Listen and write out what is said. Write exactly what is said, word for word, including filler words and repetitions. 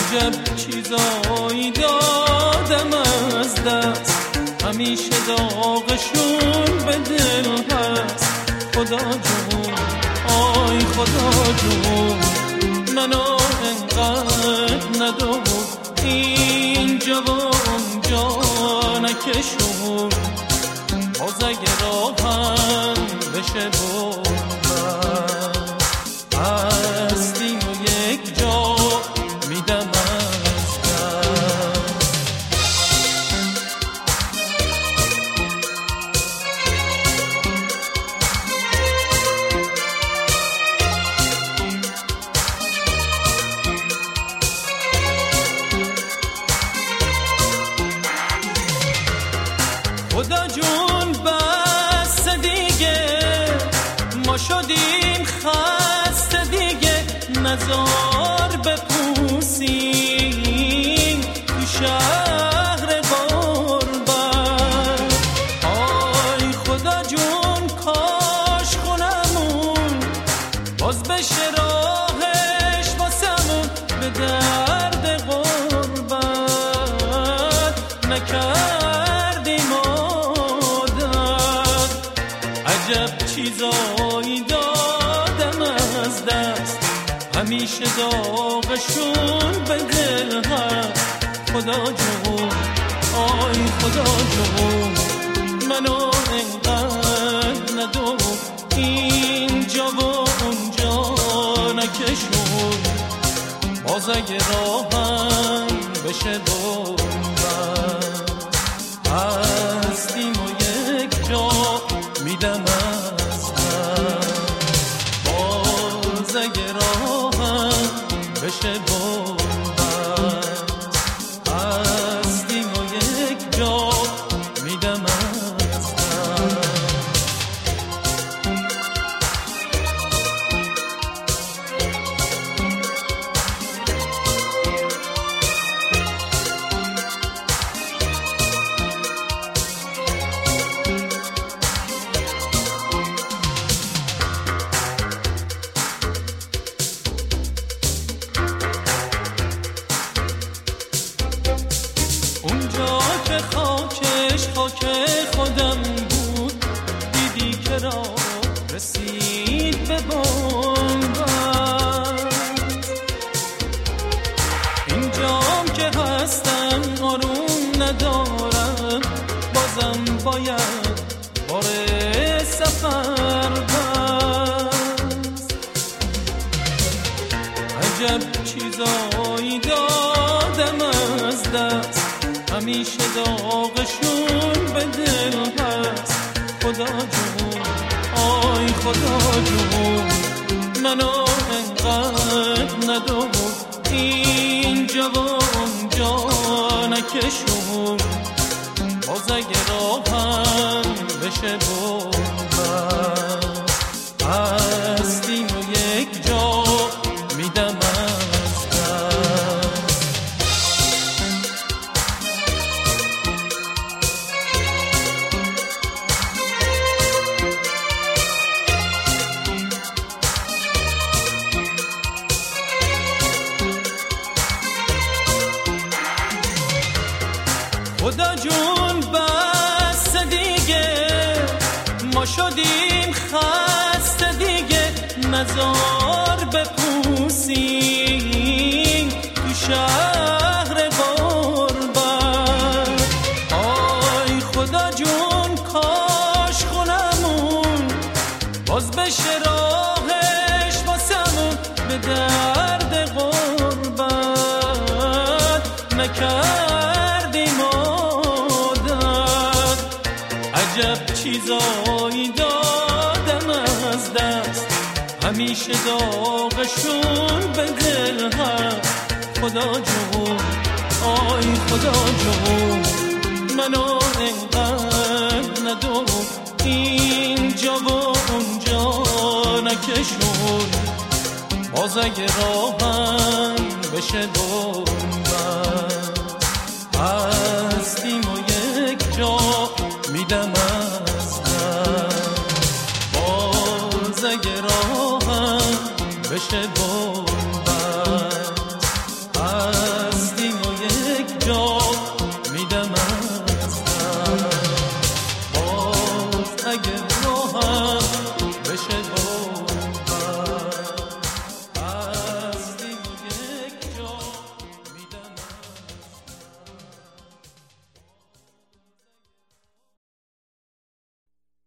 عجب چیزایی دادم از دست، همیشه داغشون به دل هست. خدا جون آی خدا جون منو انقدر ندو اینجا و اونجا نکشون، باز اگه راهم بشه بردن هستیم و یک جا میدم از دست. خدا جون بس دیگه ما شدیم خسته دیگه، نزار بپوسیم تو شهر غربت. آی خدا جون کاش خونمون باز بشه راهش واسمون، به درد غربت نکردیم عادت. عجب چیزایی دادم از دست، همیشه داغشون به دل هست. خدا جون آی خدا جون منو انقدر ندو اینجا و اونجا نکشون، باز اگه راهم بشه بردن هستیم و یک جا میدم از دست. باز اگه راهم بشه بردن هستیم و یک جا میدم از دست. اونجا که خاکش خاک خودم بود، دیدی که را رسید به بنبست. اینجام که هستم آروم ندارم، بازم باید بار سفر بست. عجب چیزایی دادم از دست، همیشه داغشون به دل هست. خدا جون آی خدا جون منو انقدر ندو اینجا و اونجا نکشون، باز اگه راهم بشه بردن هستیم و یک جا میدم از دست. خدا جون بس دیگه ما شدیم خسته دیگه، نزار بپوسیم تو شهر غربت. آی خدا جون کاش خونمون باز بشه راهش واسمون، به درد غربت نکردیم عادت. عجب چیزایی دادم از دست، همیشه داغشون به دل هست. خدا جون آی خدا جون منو انقدر ندو اینجا و اونجا نکشون، باز اگه راهم بشه بردن هستیم و یک جا میدم از دست. باز اگه راهم بشه بردن